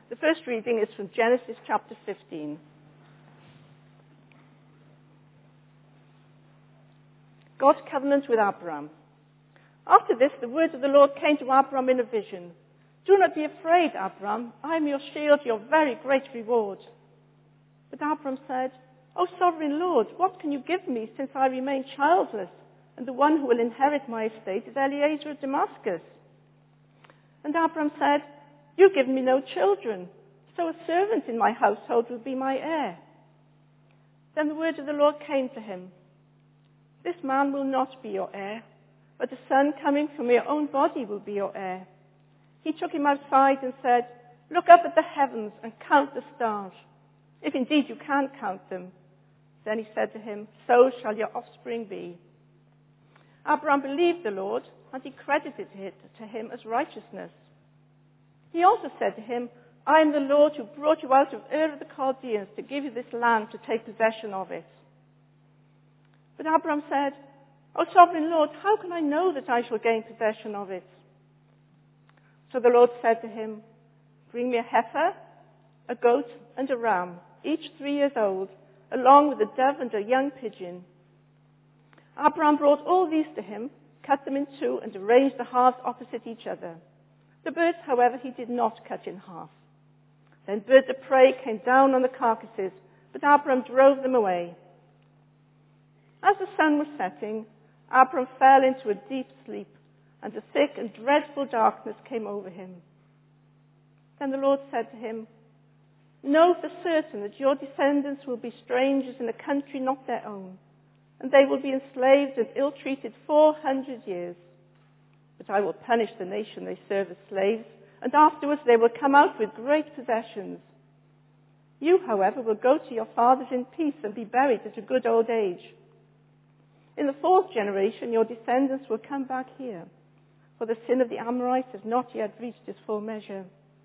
The first reading is from Genesis chapter 15. God's covenant with Abraham. After this, the word of the Lord came to Abraham in a vision. Do not be afraid, Abraham. I am your shield, your very great reward. But Abraham said, O sovereign Lord, what can you give me since I remain childless, and the one who will inherit my estate is Eliezer of Damascus? And Abraham said, You give me no children, so a servant in my household will be my heir. Then the word of the Lord came to him. This man will not be your heir, but a son coming from your own body will be your heir. He took him outside and said, Look up at the heavens and count the stars, if indeed you can count them. Then he said to him, So shall your offspring be. Abraham believed the Lord, and he credited it to him as righteousness. He also said to him, I am the Lord who brought you out of Ur of the Chaldeans to give you this land to take possession of it. But Abraham said, O sovereign Lord, how can I know that I shall gain possession of it? So the Lord said to him, Bring me a heifer, a goat, and a ram, each 3 years old, along with a dove and a young pigeon. Abraham brought all these to him, cut them in two, and arranged the halves opposite each other. The birds, however, he did not cut in half. Then birds of prey came down on the carcasses, but Abraham drove them away. As the sun was setting, Abraham fell into a deep sleep, and a thick and dreadful darkness came over him. Then the Lord said to him, Know for certain that your descendants will be strangers in a country not their own, and they will be enslaved and ill-treated 400 years. But I will punish the nation they serve as slaves, and afterwards they will come out with great possessions. You, however, will go to your fathers in peace and be buried at a good old age. In the 4th generation, your descendants will come back here, for the sin of the Amorites has not yet reached its full measure.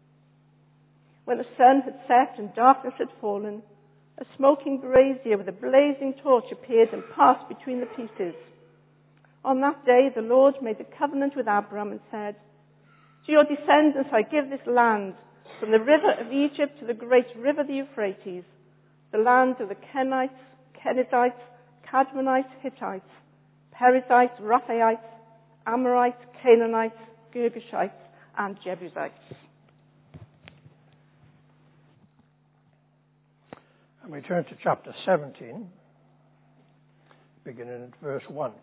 When the sun had set and darkness had fallen, a smoking brazier with a blazing torch appeared and passed between the pieces. On that day, the Lord made a covenant with Abraham and said, To your descendants I give this land, from the river of Egypt to the great river the Euphrates, the land of the Kenites, Kenizzites, Cadmonites, Hittites, Perizzites, Rephaites, Amorites, Canaanites, Girgashites, and Jebusites. And we turn to chapter 17, beginning at verse 1.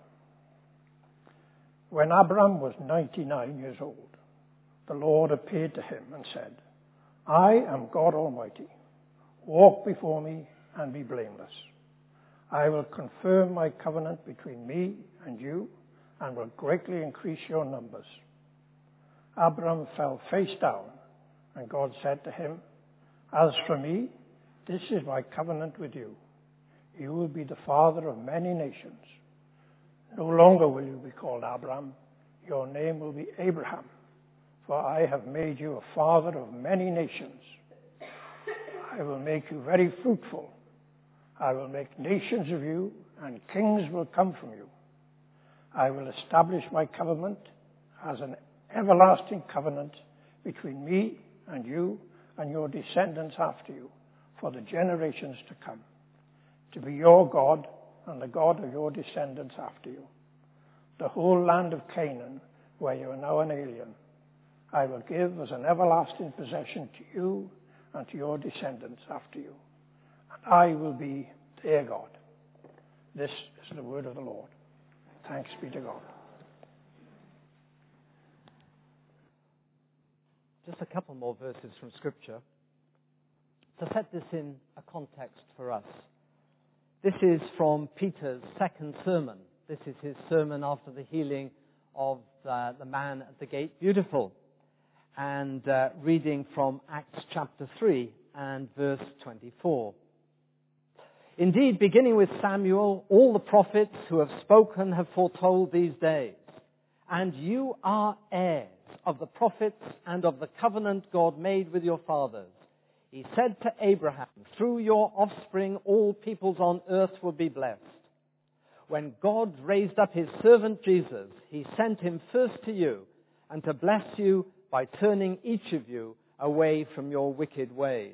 When Abram was 99 years old, the Lord appeared to him and said, I am God Almighty. Walk before me and be blameless. I will confirm my covenant between me and you and will greatly increase your numbers. Abram fell face down, and God said to him, As for me, this is my covenant with you. You will be the father of many nations. No longer will you be called Abram. Your name will be Abraham, for I have made you a father of many nations. I will make you very fruitful. I will make nations of you, and kings will come from you. I will establish my covenant as an everlasting covenant between me and you and your descendants after you, for the generations to come, to be your God and the God of your descendants after you. The whole land of Canaan, where you are now an alien, I will give as an everlasting possession to you and to your descendants after you. And I will be their God. This is the word of the Lord. Thanks be to God. Just a couple more verses from Scripture to set this in a context for us. This is from Peter's second sermon. This is his sermon after the healing of the man at the gate Beautiful. And reading from Acts chapter 3 and verse 24. Indeed, beginning with Samuel, all the prophets who have spoken have foretold these days. And you are heirs of the prophets and of the covenant God made with your fathers. He said to Abraham, through your offspring all peoples on earth will be blessed. When God raised up his servant Jesus, he sent him first to you and to bless you by turning each of you away from your wicked ways.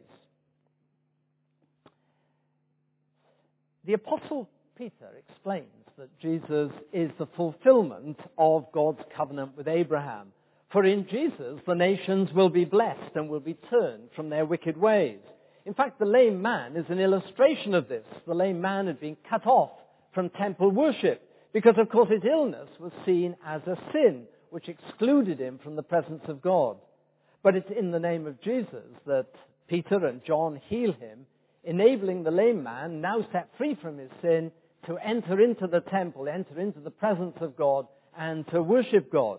The Apostle Peter explains that Jesus is the fulfillment of God's covenant with Abraham. For in Jesus, the nations will be blessed and will be turned from their wicked ways. In fact, the lame man is an illustration of this. The lame man had been cut off from temple worship because, of course, his illness was seen as a sin, which excluded him from the presence of God. But it's in the name of Jesus that Peter and John heal him, enabling the lame man, now set free from his sin, to enter into the temple, enter into the presence of God, and to worship God.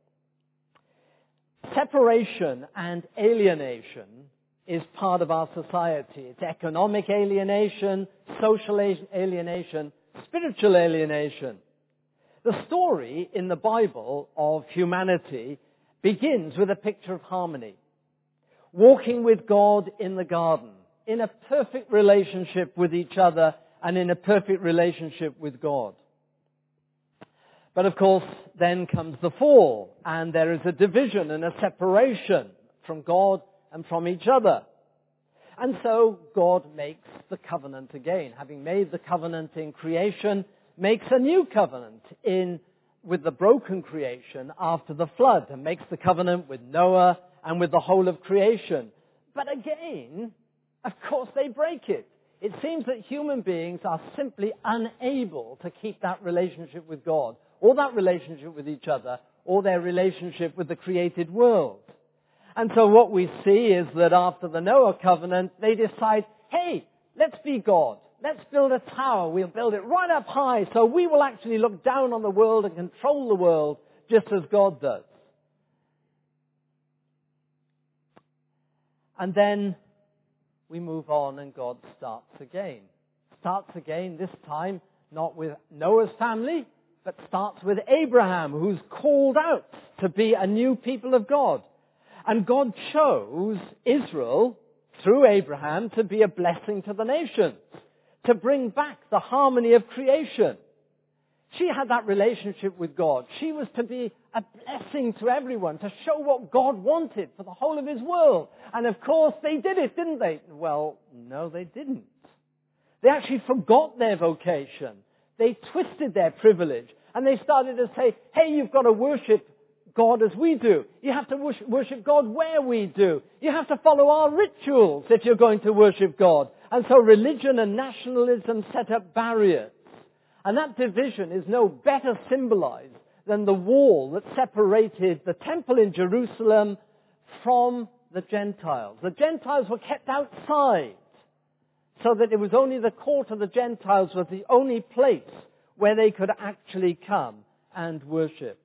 Separation and alienation is part of our society. It's economic alienation, social alienation, spiritual alienation. The story in the Bible of humanity begins with a picture of harmony. Walking with God in the garden, in a perfect relationship with each other and in a perfect relationship with God. But of course, then comes the fall, and there is a division and a separation from God and from each other. And so God makes the covenant again. Having made the covenant in creation, makes a new covenant with the broken creation after the flood, and makes the covenant with Noah and with the whole of creation. But again, of course, they break it. It seems that human beings are simply unable to keep that relationship with God, or that relationship with each other, or their relationship with the created world. And so what we see is that after the Noah covenant, they decide, hey, let's be God. Let's build a tower. We'll build it right up high, so we will actually look down on the world and control the world just as God does. And then we move on and God starts again. Starts again, this time not with Noah's family, but starts with Abraham, who's called out to be a new people of God. And God chose Israel, through Abraham, to be a blessing to the nations, to bring back the harmony of creation. She had that relationship with God. She was to be a blessing to everyone, to show what God wanted for the whole of His world. And of course, they did it, didn't they? Well, no, they didn't. They actually forgot their vocation. They twisted their privilege. And they started to say, hey, you've got to worship God as we do. You have to worship God where we do. You have to follow our rituals if you're going to worship God. And so religion and nationalism set up barriers. And that division is no better symbolized than the wall that separated the temple in Jerusalem from the Gentiles. The Gentiles were kept outside, so that it was only the court of the Gentiles was the only place where they could actually come and worship.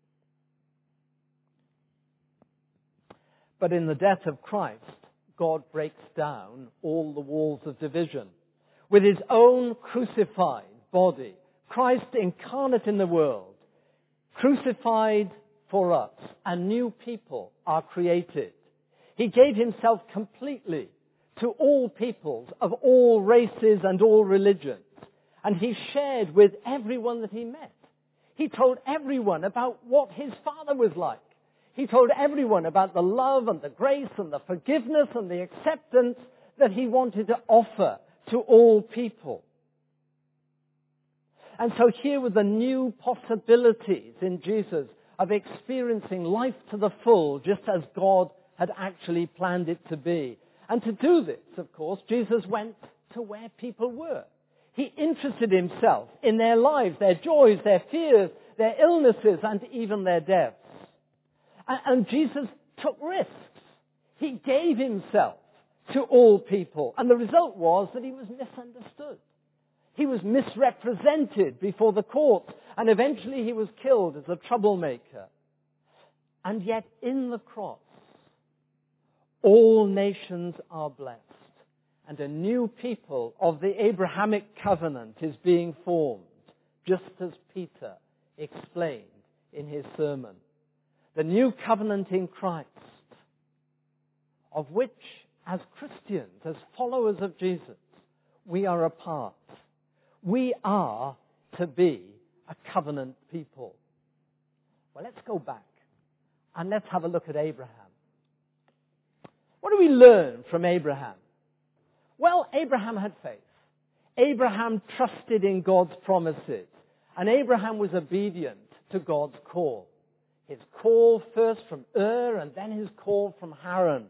But in the death of Christ, God breaks down all the walls of division. With His own crucified body, Christ incarnate in the world, crucified for us, and new people are created. He gave Himself completely to all peoples of all races and all religions. And He shared with everyone that He met. He told everyone about what His Father was like. He told everyone about the love and the grace and the forgiveness and the acceptance that He wanted to offer to all people. And so here were the new possibilities in Jesus of experiencing life to the full, just as God had actually planned it to be. And to do this, of course, Jesus went to where people were. He interested Himself in their lives, their joys, their fears, their illnesses, and even their deaths. And Jesus took risks. He gave Himself to all people. And the result was that He was misunderstood. He was misrepresented before the court. And eventually He was killed as a troublemaker. And yet in the cross, all nations are blessed. And a new people of the Abrahamic covenant is being formed, just as Peter explained in his sermon. The new covenant in Christ, of which, as Christians, as followers of Jesus, we are a part. We are to be a covenant people. Well, let's go back and let's have a look at Abraham. we learn from Abraham? Well, Abraham had faith. Abraham trusted in God's promises. And Abraham was obedient to God's call. His call first from Ur and then his call from Haran.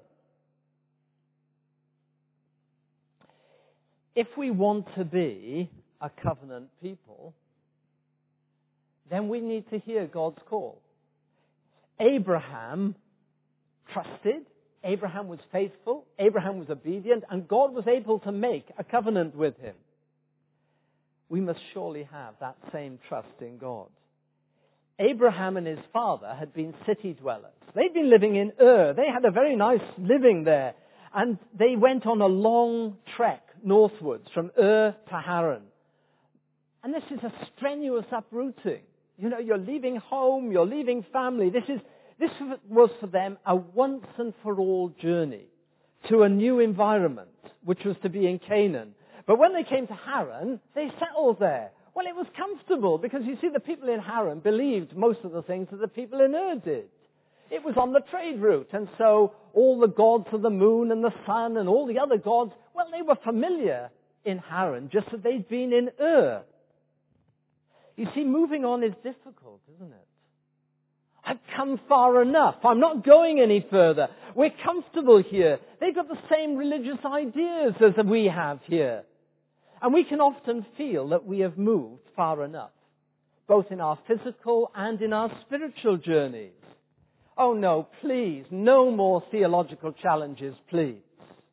If we want to be a covenant people, then we need to hear God's call. Abraham trusted, Abraham was faithful, Abraham was obedient, and God was able to make a covenant with him. We must surely have that same trust in God. Abraham and his father had been city dwellers. They'd been living in Ur. They had a very nice living there. And they went on a long trek northwards from Ur to Haran. And this is a strenuous uprooting. You know, you're leaving home, you're leaving family. This was for them a once and for all journey to a new environment, which was to be in Canaan. But when they came to Haran, they settled there. Well, it was comfortable because, you see, the people in Haran believed most of the things that the people in Ur did. It was on the trade route, and so all the gods of the moon and the sun and all the other gods, well, they were familiar in Haran, just as they'd been in Ur. You see, moving on is difficult, isn't it? I've come far enough. I'm not going any further. We're comfortable here. They've got the same religious ideas as we have here. And we can often feel that we have moved far enough, both in our physical and in our spiritual journeys. Oh no, please, no more theological challenges, please.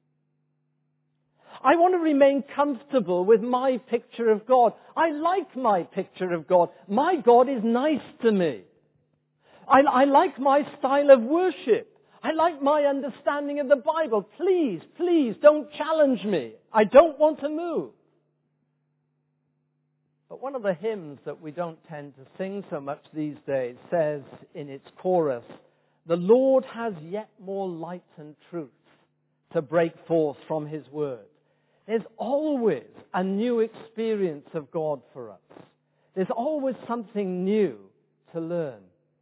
I want to remain comfortable with my picture of God. I like my picture of God. My God is nice to me. I like my style of worship. I like my understanding of the Bible. Please, please, don't challenge me. I don't want to move. But one of the hymns that we don't tend to sing so much these days says in its chorus, "The Lord has yet more light and truth to break forth from His word." There's always a new experience of God for us. There's always something new to learn.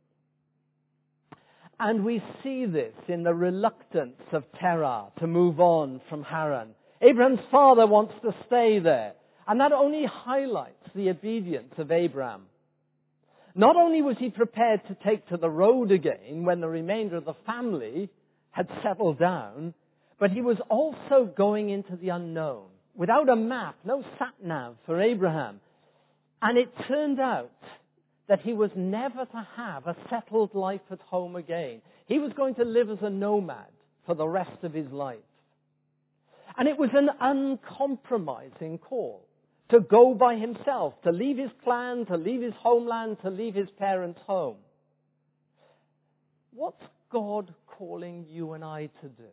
And we see this in the reluctance of Terah to move on from Haran. Abraham's father wants to stay there. And that only highlights the obedience of Abraham. Not only was he prepared to take to the road again when the remainder of the family had settled down, but he was also going into the unknown. Without a map, no sat-nav for Abraham. And it turned out that he was never to have a settled life at home again. He was going to live as a nomad for the rest of his life. And it was an uncompromising call to go by himself, to leave his clan, to leave his homeland, to leave his parents' home. What's God calling you and I to do?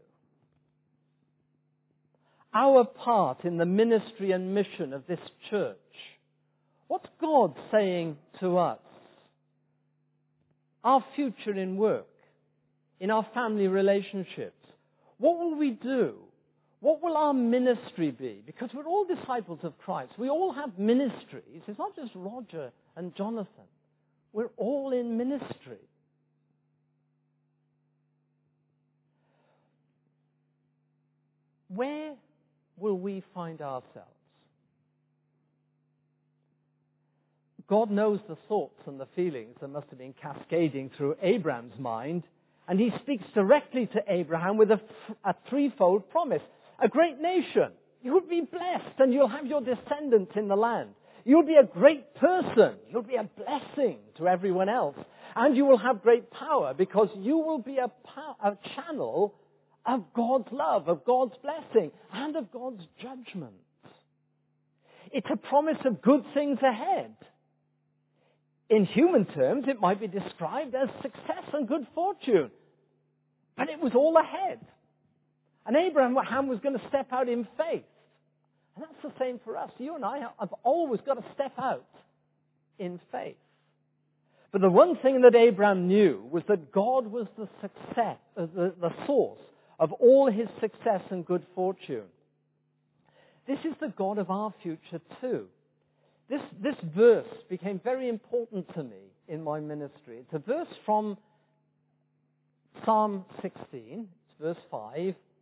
Our part in the ministry and mission of this church. What's God saying to us? Our future in work, in our family relationships. What will we do? What will our ministry be? Because we're all disciples of Christ. We all have ministries. It's not just Roger and Jonathan. We're all in ministry. Where will we find ourselves? God knows the thoughts and the feelings that must have been cascading through Abraham's mind, and he speaks directly to Abraham with a threefold promise. A great nation. You will be blessed and you'll have your descendants in the land. You'll be a great person. You'll be a blessing to everyone else. And you will have great power because you will be a channel of God's love, of God's blessing, and of God's judgment. It's a promise of good things ahead. In human terms, it might be described as success and good fortune. But it was all ahead. And Abraham was going to step out in faith. And that's the same for us. You and I have always got to step out in faith. But the one thing that Abraham knew was that God was the success, the source of all his success and good fortune. This is the God of our future too. This verse became very important to me in my ministry. It's a verse from Psalm 16, it's verse 5.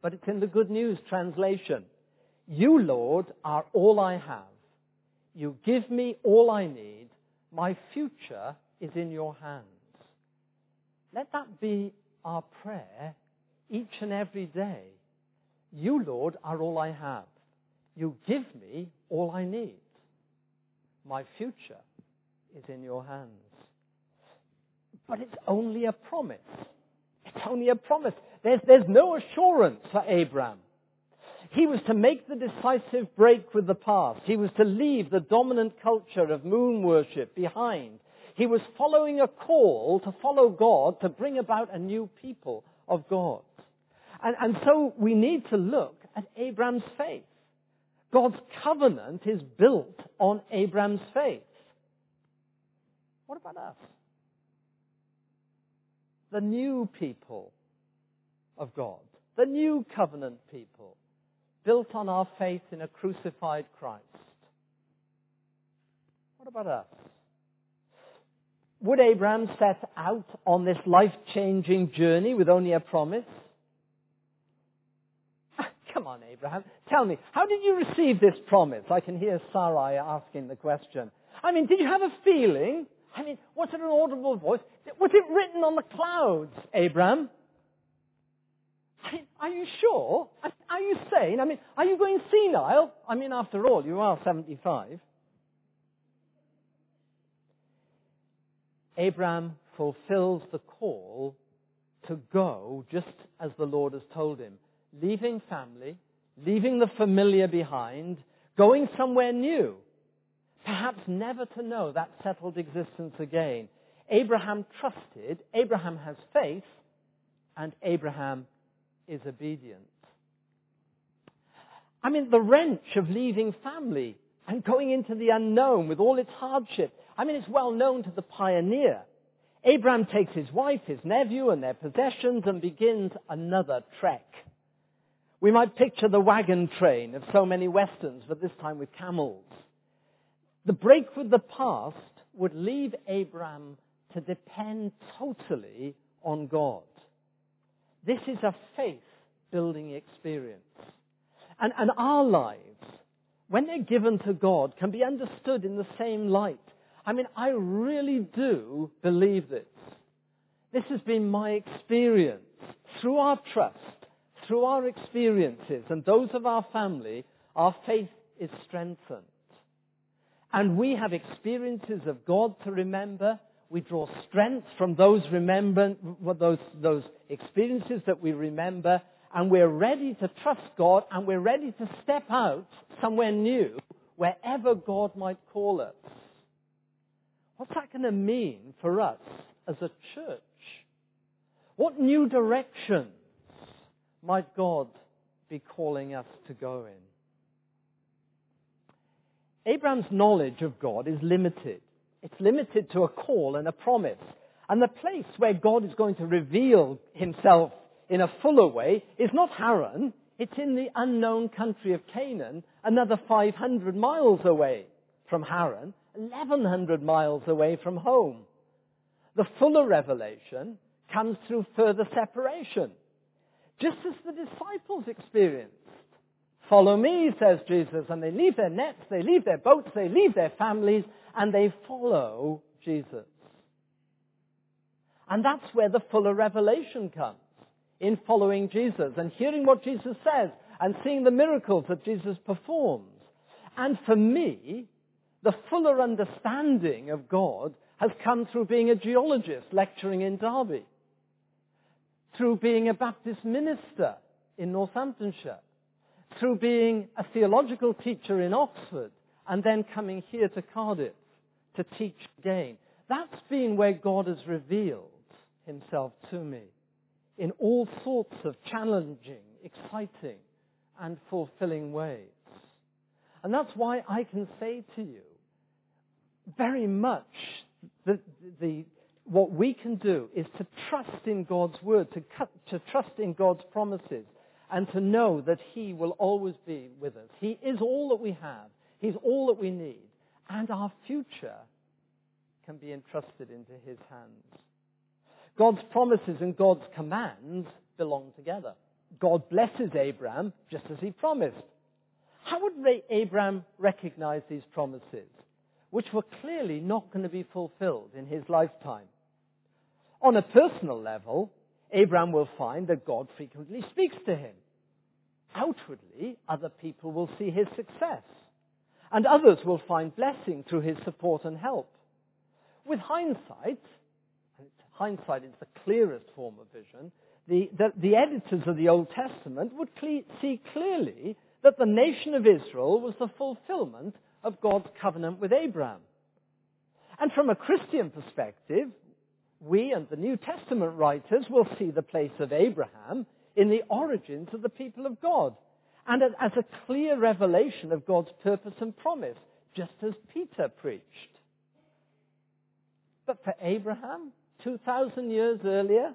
but it's in the Good News translation. You, Lord, are all I have. You give me all I need. My future is in your hands. Let that be our prayer each and every day. You, Lord, are all I have. You give me all I need. My future is in your hands. But it's only a promise. It's only a promise. There's no assurance for Abraham. He was to make the decisive break with the past. He was to leave the dominant culture of moon worship behind. He was following a call to follow God, to bring about a new people of God. And so we need to look at Abraham's faith. God's covenant is built on Abraham's faith. What about us? The new people of God, the new covenant people, built on our faith in a crucified Christ. What about us? Would Abraham set out on this life-changing journey with only a promise? Come on, Abraham. Tell me, how did you receive this promise? I can hear Sarai asking the question. Did you have a feeling? Was it an audible voice? Was it written on the clouds, Abraham? Are you sure? Are you sane? Are you going senile? After all, you are 75. Abraham fulfills the call to go just as the Lord has told him. Leaving family, leaving the familiar behind, going somewhere new. Perhaps never to know that settled existence again. Abraham trusted, Abraham has faith, and Abraham is obedient. The wrench of leaving family and going into the unknown with all its hardship. It's well known to the pioneer. Abraham takes his wife, his nephew, and their possessions and begins another trek. We might picture the wagon train of so many westerns, but this time with camels. The break with the past would leave Abraham to depend totally on God. This is a faith-building experience. And our lives, when they're given to God, can be understood in the same light. I really do believe this. This has been my experience. Through our trust, through our experiences, and those of our family, our faith is strengthened. And we have experiences of God to remember. We draw strength from those experiences that we remember, and we're ready to trust God, and we're ready to step out somewhere new, wherever God might call us. What's that going to mean for us as a church? What new directions might God be calling us to go in? Abraham's knowledge of God is limited. It's limited to a call and a promise. And the place where God is going to reveal himself in a fuller way is not Haran. It's in the unknown country of Canaan, another 500 miles away from Haran, 1,100 miles away from home. The fuller revelation comes through further separation, just as the disciples experienced. Follow me, says Jesus, and they leave their nets, they leave their boats, they leave their families, and they follow Jesus. And that's where the fuller revelation comes, in following Jesus and hearing what Jesus says and seeing the miracles that Jesus performs. And for me, the fuller understanding of God has come through being a geologist lecturing in Derby, through being a Baptist minister in Northamptonshire, through being a theological teacher in Oxford, and then coming here to Cardiff to teach again. That's been where God has revealed himself to me in all sorts of challenging, exciting, and fulfilling ways. And that's why I can say to you, very much what we can do is to trust in God's word, to trust in God's promises, and to know that he will always be with us. He is all that we have. He's all that we need. And our future can be entrusted into his hands. God's promises and God's commands belong together. God blesses Abraham just as he promised. How would Abraham recognize these promises, which were clearly not going to be fulfilled in his lifetime? On a personal level, Abraham will find that God frequently speaks to him. Outwardly, other people will see his success, and others will find blessing through his support and help. With hindsight, and hindsight is the clearest form of vision, the editors of the Old Testament would see clearly that the nation of Israel was the fulfillment of God's covenant with Abraham. And from a Christian perspective, we and the New Testament writers will see the place of Abraham in the origins of the people of God, and as a clear revelation of God's purpose and promise, just as Peter preached. But for Abraham, 2,000 years earlier,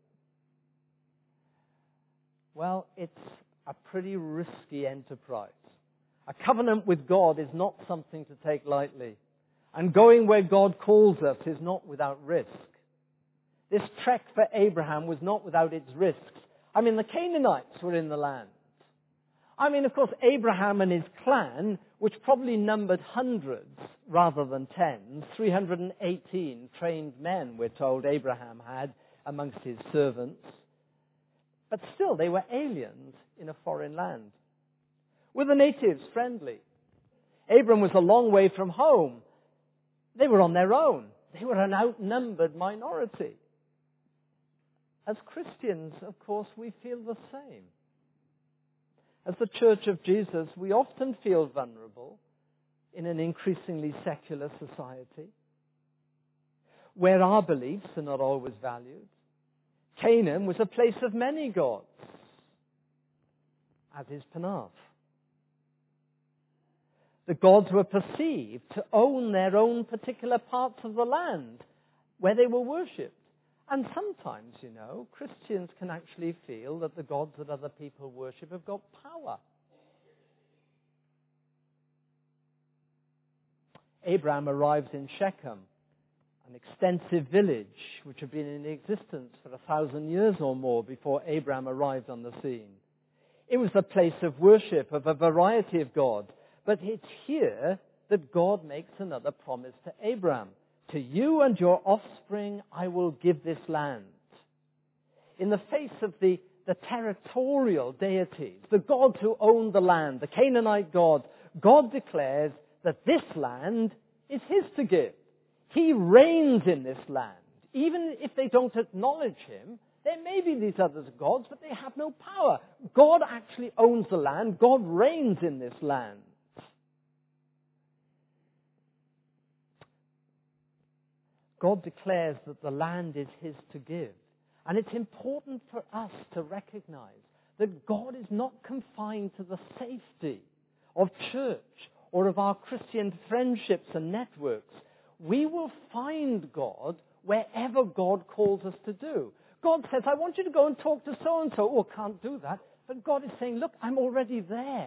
well, it's a pretty risky enterprise. A covenant with God is not something to take lightly, and going where God calls us is not without risk. This trek for Abraham was not without its risks. I mean, the Canaanites were in the land. I mean, of course, Abraham and his clan, which probably numbered hundreds rather than tens, 318 trained men, we're told Abraham had amongst his servants. But still, they were aliens in a foreign land. Were the natives friendly? Abram was a long way from home. They were on their own. They were an outnumbered minority. As Christians, of course, we feel the same. As the Church of Jesus, we often feel vulnerable in an increasingly secular society, where our beliefs are not always valued. Canaan was a place of many gods, as is Panath. The gods were perceived to own their own particular parts of the land where they were worshipped. And sometimes, Christians can actually feel that the gods that other people worship have got power. Abraham arrives in Shechem, an extensive village which had been in existence for 1,000 years or more before Abraham arrived on the scene. It was the place of worship of a variety of gods. But it's here that God makes another promise to Abraham. To you and your offspring I will give this land. In the face of the territorial deities, the gods who own the land, the Canaanite gods, God declares that this land is his to give. He reigns in this land. Even if they don't acknowledge him, there may be these other gods, but they have no power. God actually owns the land. God reigns in this land. God declares that the land is his to give. And it's important for us to recognize that God is not confined to the safety of church or of our Christian friendships and networks. We will find God wherever God calls us to do. God says, I want you to go and talk to so-and-so. Oh, can't do that. But God is saying, look, I'm already there.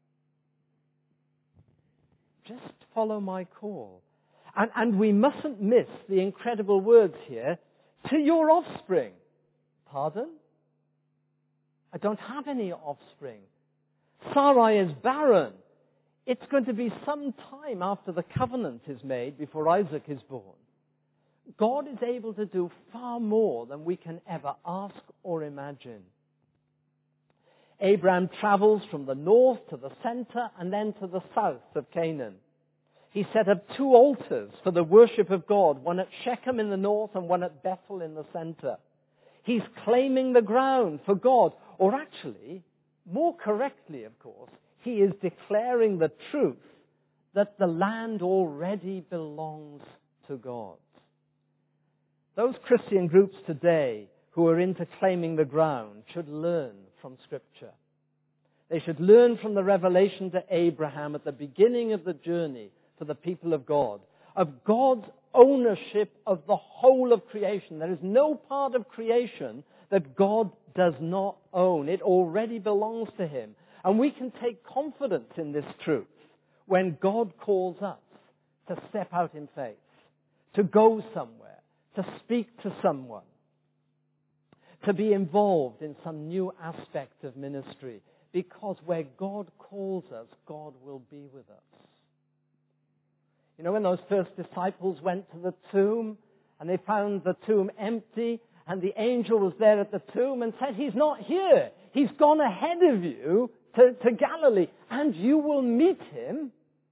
Just follow my call. And we mustn't miss the incredible words here, to your offspring. Pardon? I don't have any offspring. Sarai is barren. It's going to be some time after the covenant is made before Isaac is born. God is able to do far more than we can ever ask or imagine. Abraham travels from the north to the center and then to the south of Canaan. He set up 2 altars for the worship of God, one at Shechem in the north and one at Bethel in the center. He's claiming the ground for God, or actually, more correctly, of course, he is declaring the truth that the land already belongs to God. Those Christian groups today who are into claiming the ground should learn from Scripture. They should learn from the revelation to Abraham at the beginning of the journey for the people of God, of God's ownership of the whole of creation. There is no part of creation that God does not own. It already belongs to him. And we can take confidence in this truth when God calls us to step out in faith, to go somewhere, to speak to someone. to be involved in some new aspect of ministry. Because where God calls us, God will be with us. You know, when those first disciples went to the tomb and they found the tomb empty and the angel was there at the tomb and said, "He's not here. He's gone ahead of you to Galilee and you will meet him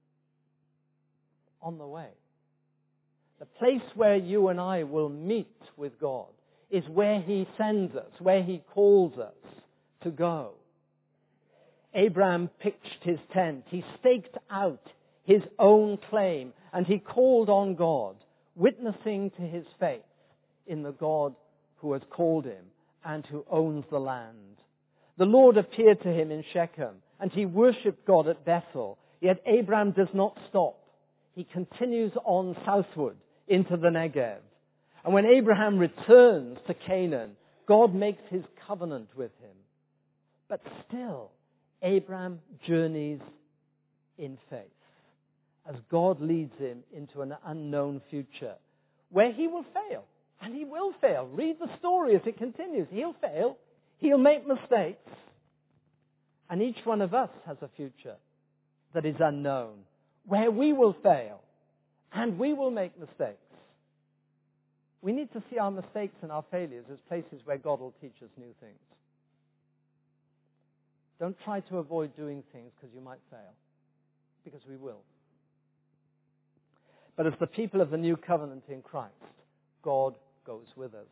on the way." The place where you and I will meet with God is where he sends us, where he calls us to go. Abraham pitched his tent. He staked out his own claim and he called on God, witnessing to his faith in the God who has called him and who owns the land. The Lord appeared to him in Shechem and he worshipped God at Bethel. Yet Abraham does not stop. He continues on southward into the Negev. And when Abraham returns to Canaan, God makes his covenant with him. But still, Abraham journeys in faith as God leads him into an unknown future where he will fail. And he will fail. Read the story as it continues. He'll fail. He'll make mistakes. And each one of us has a future that is unknown, where we will fail and we will make mistakes. We need to see our mistakes and our failures as places where God will teach us new things. Don't try to avoid doing things because you might fail, because we will. But as the people of the new covenant in Christ, God goes with us.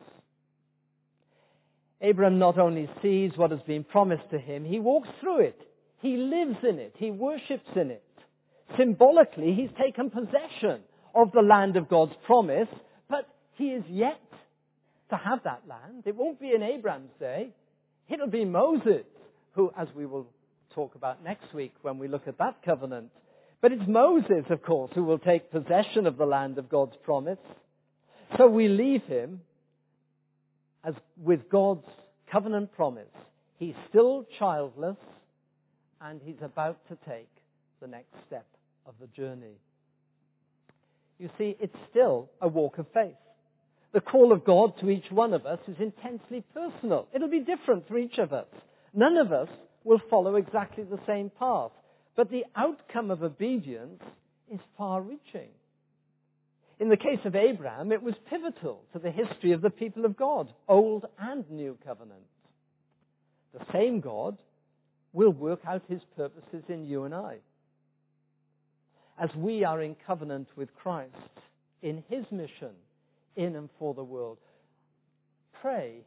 Abraham not only sees what has been promised to him, he walks through it. He lives in it. He worships in it. Symbolically, he's taken possession of the land of God's promise, but he is yet to have that land. It won't be in Abraham's day. It'll be Moses, who, as we will talk about next week when we look at that covenant. But it's Moses, of course, who will take possession of the land of God's promise. So we leave him as with God's covenant promise. He's still childless and he's about to take the next step of the journey. You see, it's still a walk of faith. The call of God to each one of us is intensely personal. It'll be different for each of us. None of us will follow exactly the same path. But the outcome of obedience is far-reaching. In the case of Abraham, it was pivotal to the history of the people of God, Old and New Covenant. The same God will work out his purposes in you and I. As we are in covenant with Christ, in his mission, in and for the world, pray,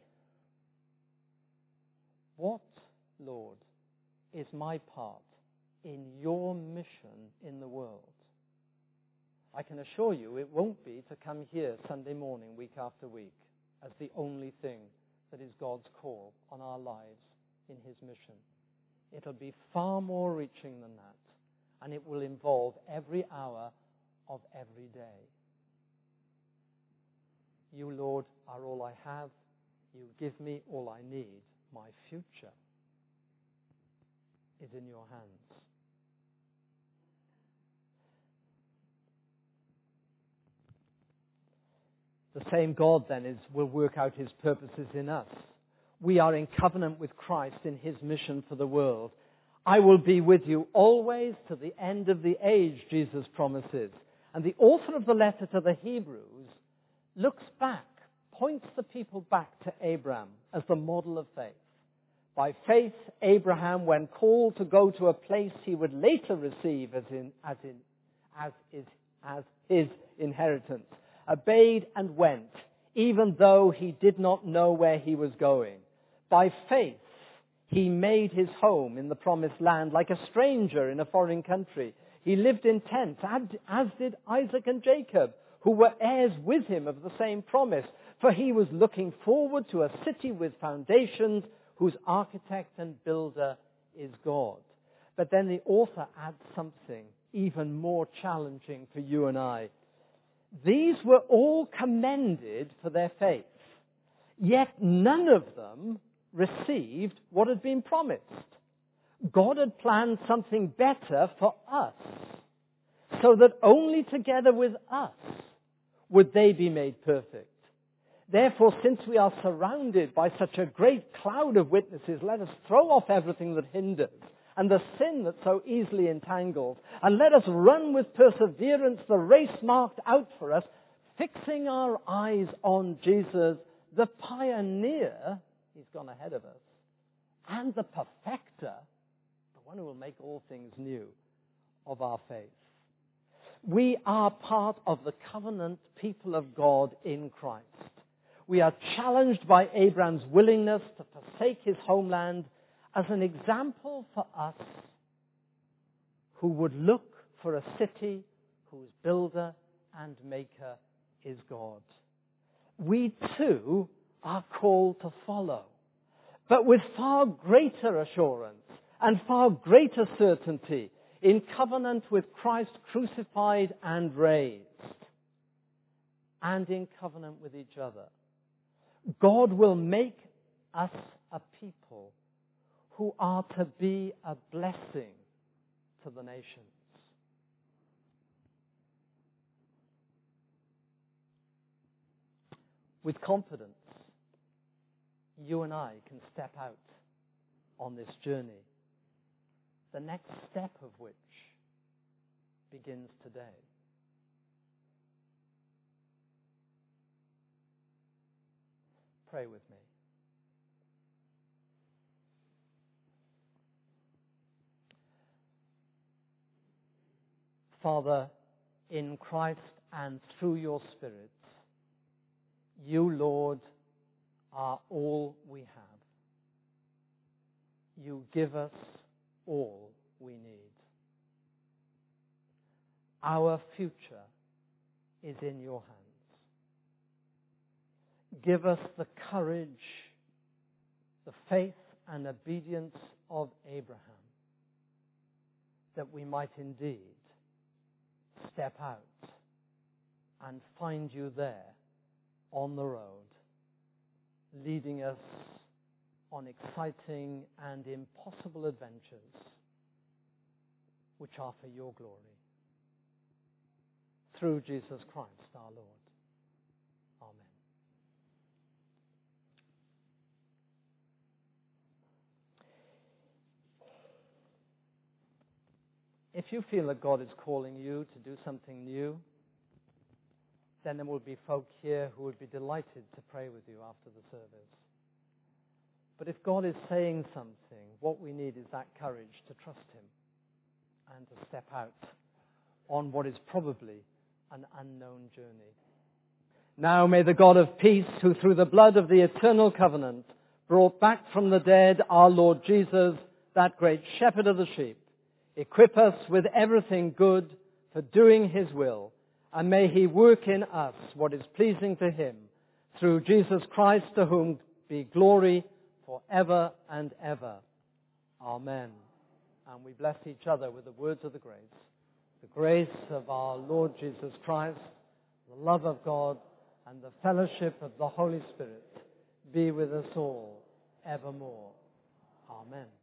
what, Lord, is my part in your mission in the world? I can assure you it won't be to come here Sunday morning, week after week, as the only thing that is God's call on our lives in his mission. It'll be far more reaching than that, and it will involve every hour of every day. You, Lord, are all I have. You give me all I need. My future is in your hands. The same God, then, will work out his purposes in us. We are in covenant with Christ in his mission for the world. I will be with you always to the end of the age, Jesus promises. And the author of the letter to the Hebrews looks back, points the people back to Abraham as the model of faith. By faith, Abraham, when called to go to a place he would later receive as his inheritance, obeyed and went, even though he did not know where he was going. By faith, he made his home in the promised land like a stranger in a foreign country. He lived in tents, as did Isaac and Jacob, who were heirs with him of the same promise. For he was looking forward to a city with foundations, whose architect and builder is God. But then the author adds something even more challenging for you and I. These were all commended for their faith, yet none of them received what had been promised. God had planned something better for us, so that only together with us would they be made perfect. Therefore, since we are surrounded by such a great cloud of witnesses, let us throw off everything that hinders and the sin that so easily entangles, and let us run with perseverance the race marked out for us, fixing our eyes on Jesus, the pioneer, he's gone ahead of us, and the perfecter, the one who will make all things new, of our faith. We are part of the covenant people of God in Christ. We are challenged by Abraham's willingness to forsake his homeland as an example for us who would look for a city whose builder and maker is God. We too are called to follow, but with far greater assurance and far greater certainty, in covenant with Christ crucified and raised, and in covenant with each other. God will make us a people who are to be a blessing to the nations. With confidence, you and I can step out on this journey, the next step of which begins today. Pray with me. Father, in Christ and through your Spirit, you, Lord, are all we have. You give us all we need. Our future is in your hands. Give us the courage, the faith and obedience of Abraham, that we might indeed step out and find you there on the road, leading us on exciting and impossible adventures which are for your glory. Through Jesus Christ our Lord. Amen. If you feel that God is calling you to do something new, then there will be folk here who would be delighted to pray with you after the service. But if God is saying something, what we need is that courage to trust him and to step out on what is probably an unknown journey. Now may the God of peace, who through the blood of the eternal covenant brought back from the dead our Lord Jesus, that great shepherd of the sheep, equip us with everything good for doing his will, and may he work in us what is pleasing to him, through Jesus Christ, to whom be glory forever and ever. Amen. And we bless each other with the words of the grace. The grace of our Lord Jesus Christ, the love of God, and the fellowship of the Holy Spirit be with us all evermore. Amen.